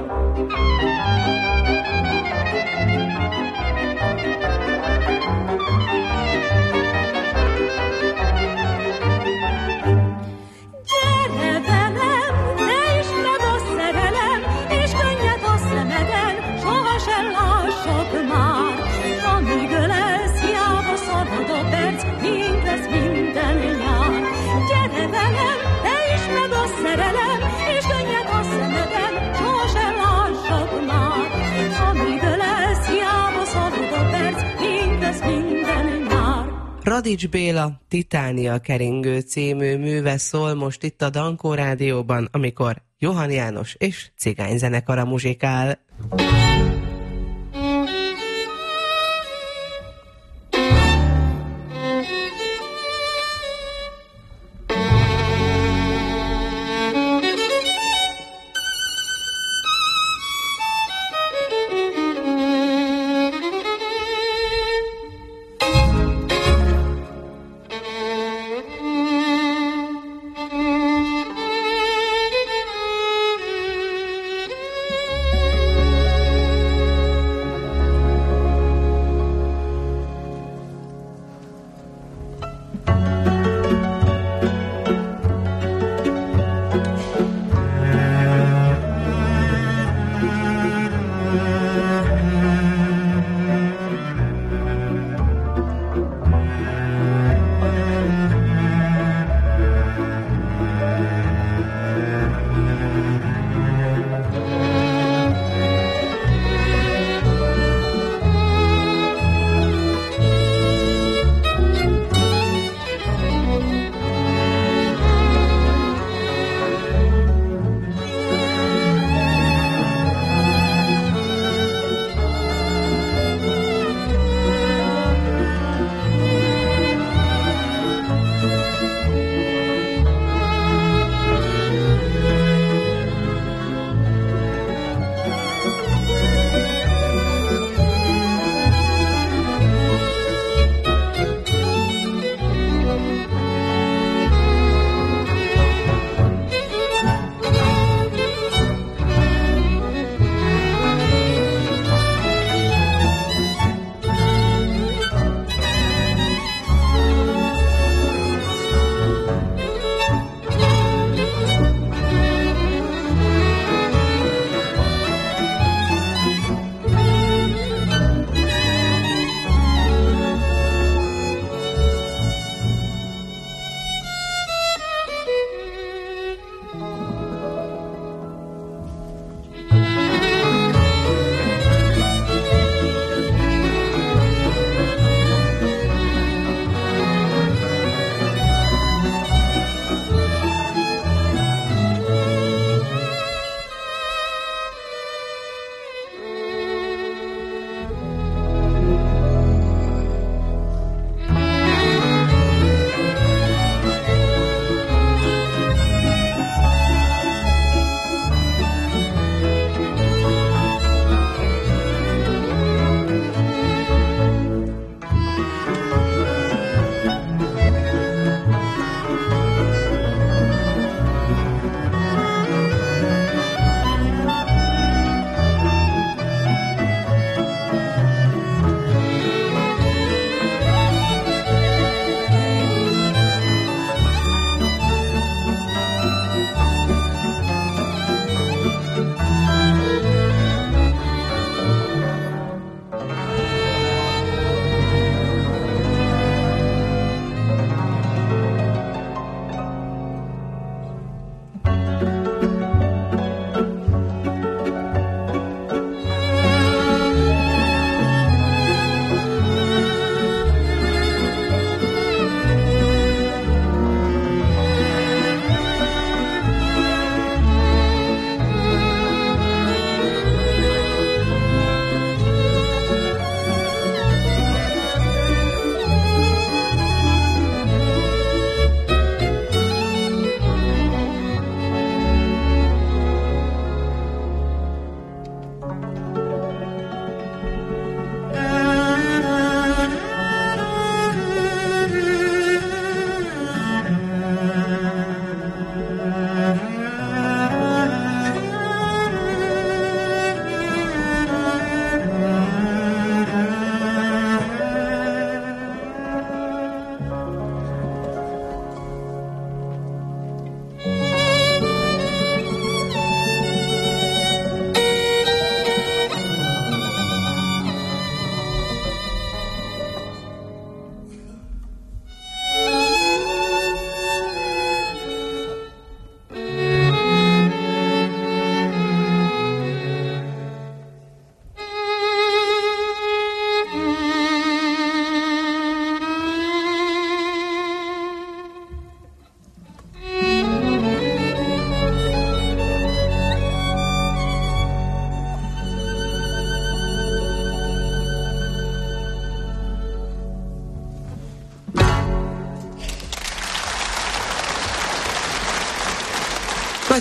Gyere velem, te ismerd a szerelem, és könnyed a szemeden, soha se lássad már. S amíg ölelsz, hiába szalad a perc, miénk lesz minden nyár. Gyere velem, te ismerd a szerelem, és könnyed a szemeden, soha se lássad már. S amíg ölelsz, hiába szalad a perc, miénk lesz minden nyár. Radics Béla Titánia keringő című műve szól most itt a Dankó Rádióban, amikor Johann János és cigányzenekara muzsikál.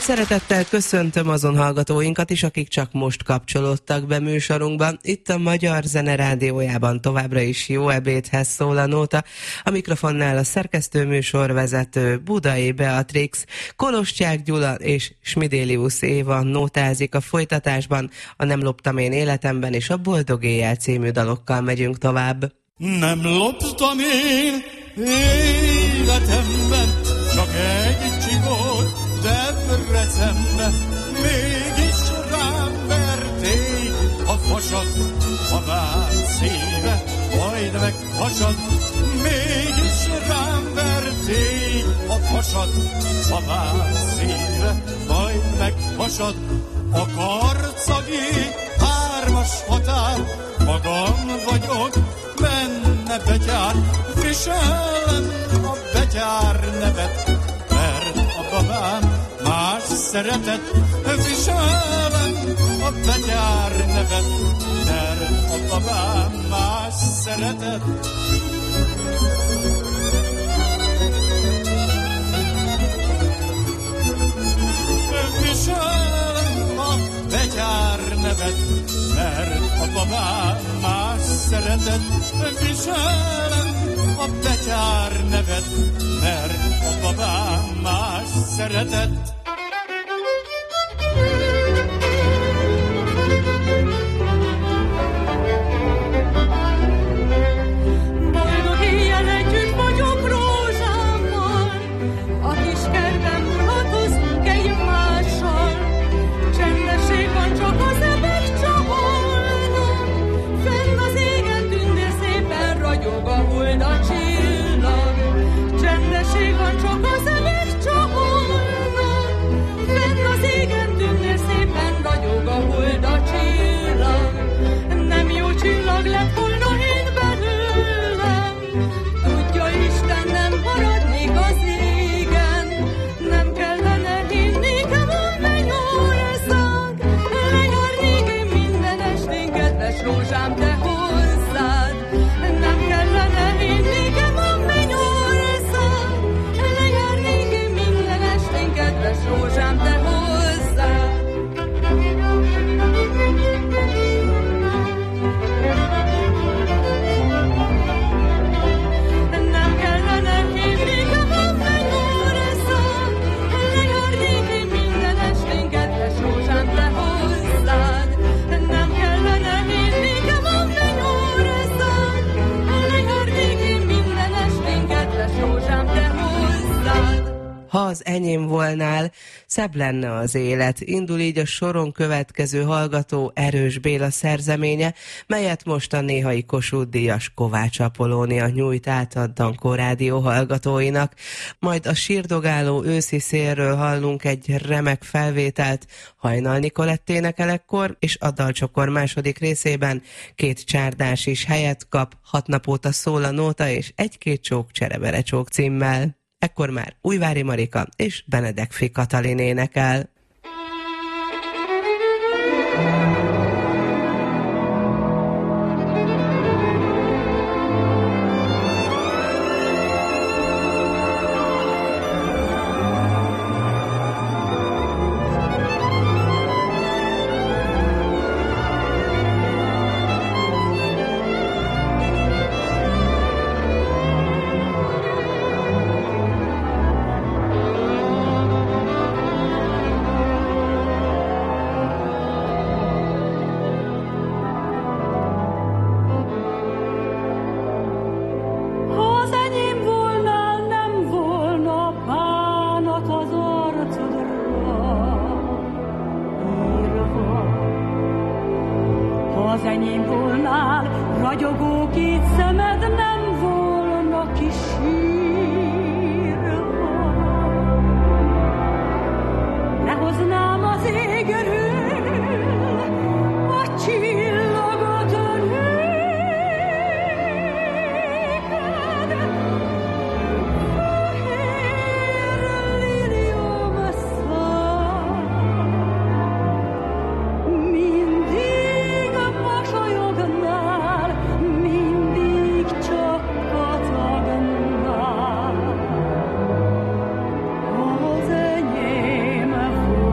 szeretettel köszöntöm azon hallgatóinkat is, akik csak most kapcsolódtak be műsorunkban. Itt a Magyar Zene Rádiójában továbbra is jó ebédhez szól a nóta. A mikrofonnál a szerkesztőműsorvezető Budai Beatrix, Koloscsák Gyula és Smidélius Éva nótázik a folytatásban. A Nem loptam én életemben és a Boldog éjjel című dalokkal megyünk tovább. Nem loptam én életemben, csak egy csigot Debrecenbe, mégis rám verték a fasat, a Vámszébe, majd meghasad. Mégis rám verték a fasat, a Vámszébe, majd meghasad. A karcagi 3-as határ, magam vagyok benne betyár, viselem a betyár nevet, mert a babám más szeretet. Viselem a betyár nevet, mert a babám más szeretet. Viselem a betyár nevet, mert a babám más szeretet. Viselem a betyár nevet, mert a babám más szeretet. Boldog éjjel együtt vagyok rózsámmal, a kis kertben mulatozunk egymással. Csendesség van, csak az ebek csaholnak, fenn az égen tündér szépen ragyog a hold a csillag. Csendesség van, csak az ebek csaholnak, fenn az égen tündér szépen ragyog a hold a csillag. Nem jó csillag lett volna én belőlem, tudja Isten, nem maradnék az égen. Nem kellene hinnékem a mennyország, lenyarnék én minden estén, kedves rózsám, te hozzád. Nem kellene hinnékem a mennyország, lenyarnék én minden estén, kedves rózsám, te hozzád. Nem kellene hinnékem a mennyország, lenyarnék én minden estén, kedves rózsám, te hozzád. Nem kellene hinnékem a mennyország, lenyarnék én minden estén, kedves rózsám, te hozzád. Ha az enyém volnál, szebb lenne az élet. Indul így a soron következő hallgató Erős Béla szerzeménye, melyet most a néhai Kossuth-díjas Kovács Apollónia nyújt át a Dankó Rádió hallgatóinak. Majd a sírdogáló őszi szélről hallunk egy remek felvételt Hajnal Nikolett énekelekkor, és a dalcsokor második részében 2 csárdás is helyet kap, 6 nap óta szól a nóta, és 1-2 csók cserebere csók címmel. Ekkor már Újvári Marika és Benedek Katalin énekel. Az enyém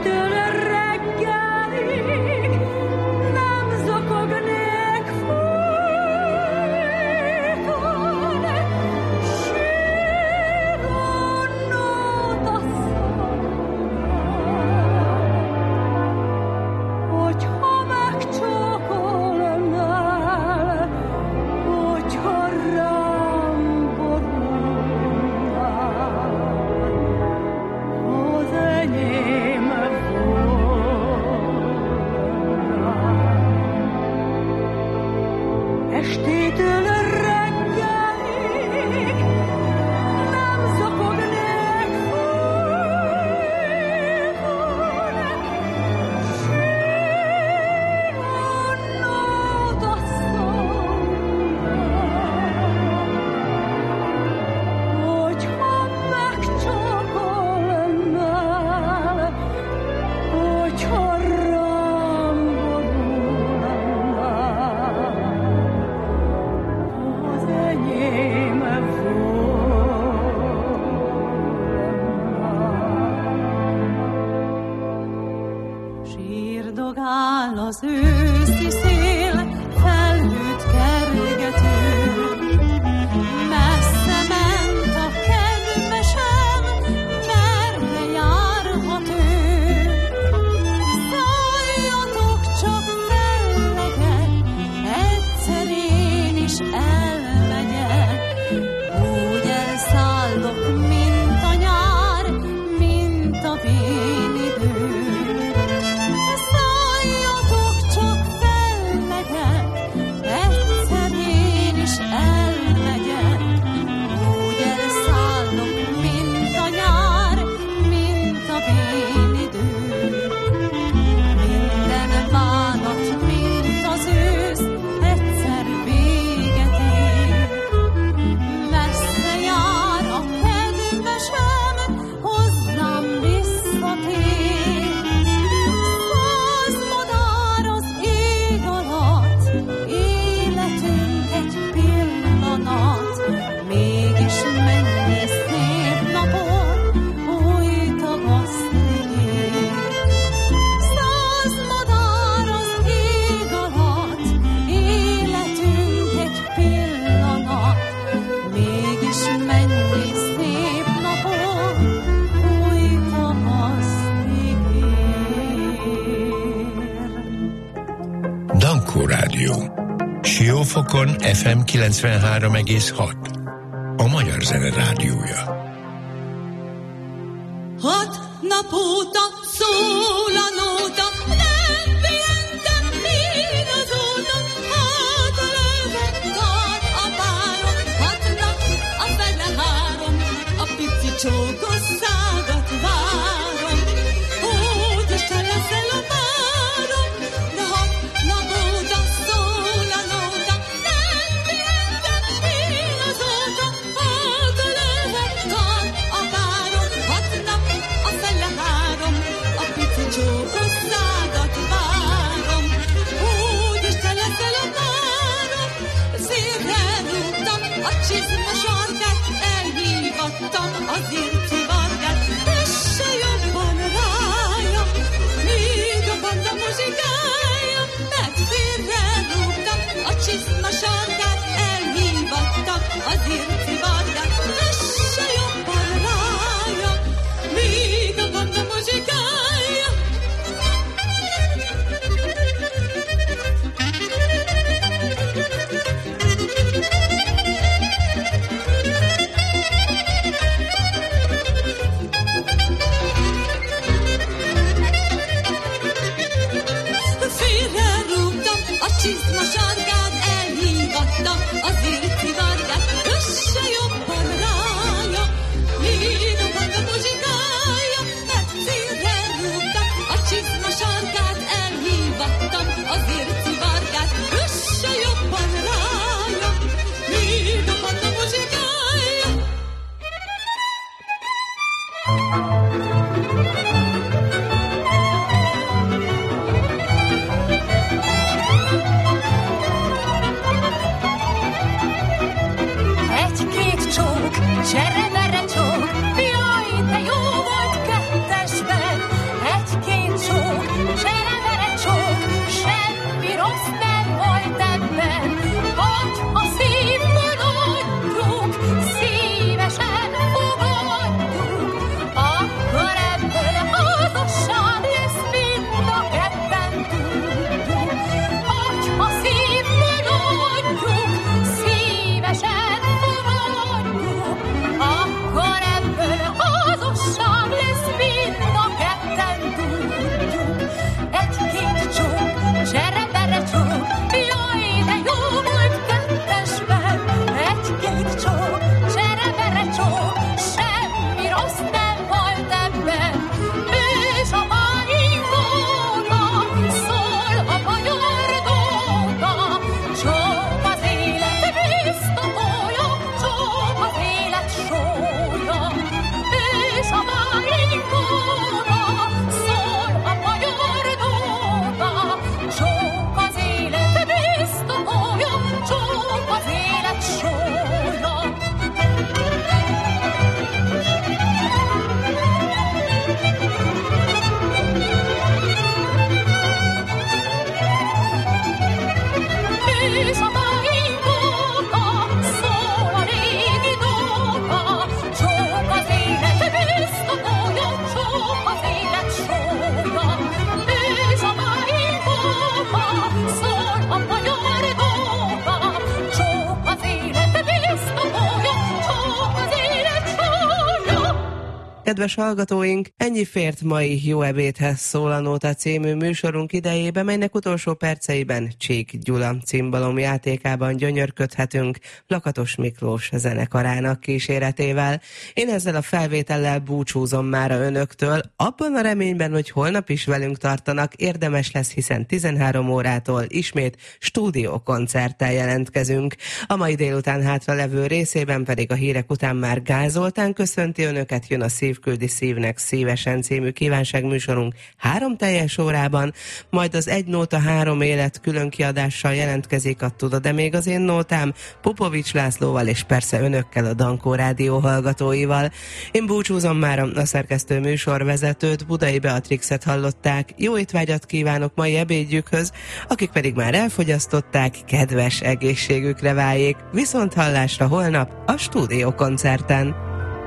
Siófokon FM 93,6. A Magyar Zene Rádiója. 6 nap óta szól a nóta, nem pihentem én azóta, hát a löveg kar a párom, 6 nap a fele három, a pici csókos szágat várom, hogy este leszel a párom, de 6 nap óta szól a nóta, nem pihentem én azóta, hát a löveg kar a párom, 6 nap a fele három, a pici csókos szágat várom, úgy este leszel a párom, szívre rúgtam a csizma sarkát, elhívattam az irci vargát, és se jobban rája, míg a banda muzsikája, mert félre rúgtam a csizma sarkát, elhívattam az irci vargát, és se jobban rája, míg a banda muzsikája. Félre rúgtam a csizma sarkát, elhívattam az irci vargát, és se jobban rája, míg a banda muzsikája, mert félre rúgtam a csizma sarkát, elhívattam az irci vargát, és se jobban rája, míg a banda muzsikája. Kedves hallgatóink, ennyi fért mai Jó ebédhez szól a Nóta című műsorunk idejébe, melynek utolsó perceiben Csík Gyula cimbalom játékában gyönyörködhetünk Lakatos Miklós zenekarának kíséretével. Én ezzel a felvétellel búcsúzom mára önöktől, abban a reményben, hogy holnap is velünk tartanak, érdemes lesz, hiszen 13 órától ismét stúdiókoncerttel jelentkezünk. A mai délután hátra levő részében pedig a hírek után már Gál Zoltán köszönti önöket, jön a Szív küldi szívnek szívesen című kívánságműsorunk 3 teljes órában, majd az Egy nóta 3 élet külön kiadással jelentkezik a Tudod, de még az én nótám Popovics Lászlóval és persze önökkel, a Dankó Rádió hallgatóival. Én búcsúzom már, a szerkesztő műsorvezetőt, Budai Beatrixet hallották. Jó étvágyat kívánok mai ebédjükhöz, akik pedig már elfogyasztották, kedves egészségükre váljék. Viszont hallásra holnap a stúdiókoncerten.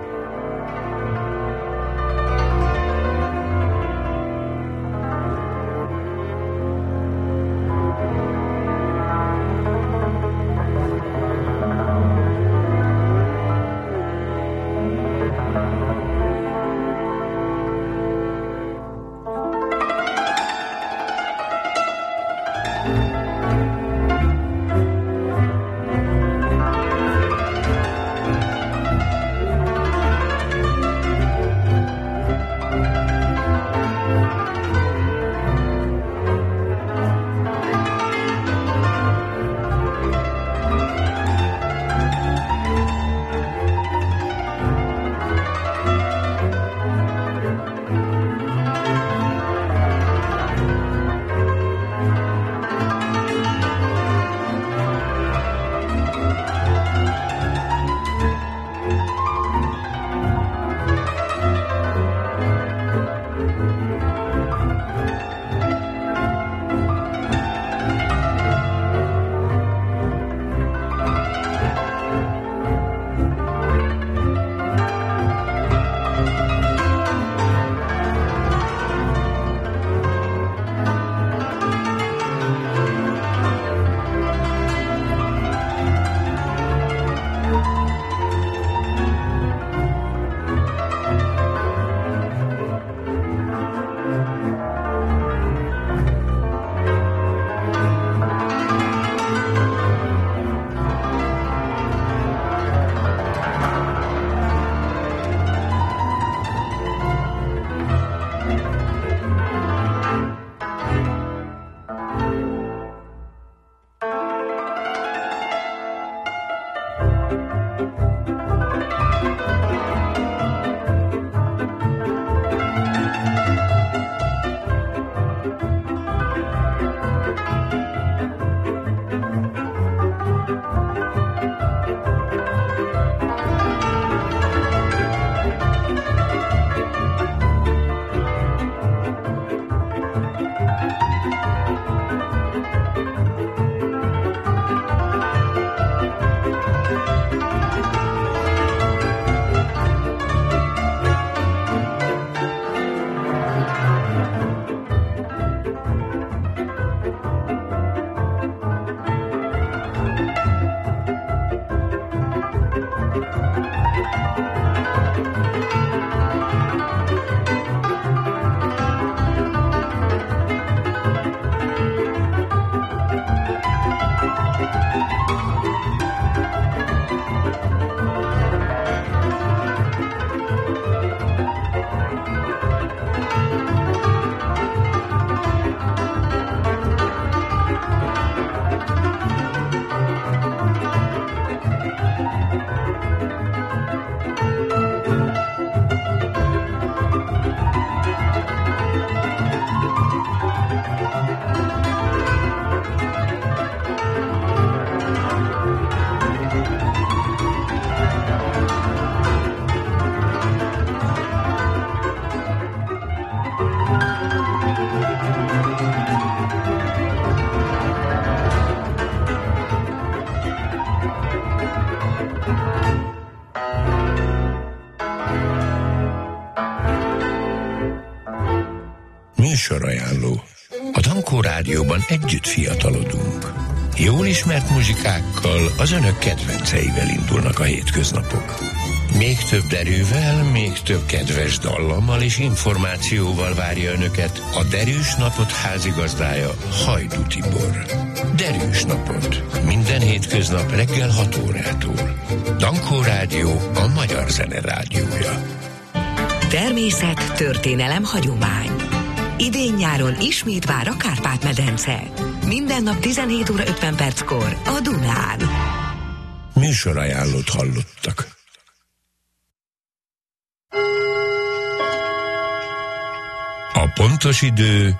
Műsorajánló. A Dankó Rádióban együtt fiatalodunk. Jól ismert muzsikákkal, az önök kedvenceivel indulnak a hétköznapok. Még több derűvel, még több kedves dallammal és információval várja Önöket a Derűs Napot házigazdája, Hajdú Tibor. Derűs Napot. Minden hétköznap reggel 6 órától. Dankó Rádió, a magyar zene rádiója. Természet, történelem, hagyomány. Idén-nyáron ismét vár a Kárpát-medence. Minden nap 17 óra 50 perckor a Dunán. Műsorajánlót hallottak. A pontos idő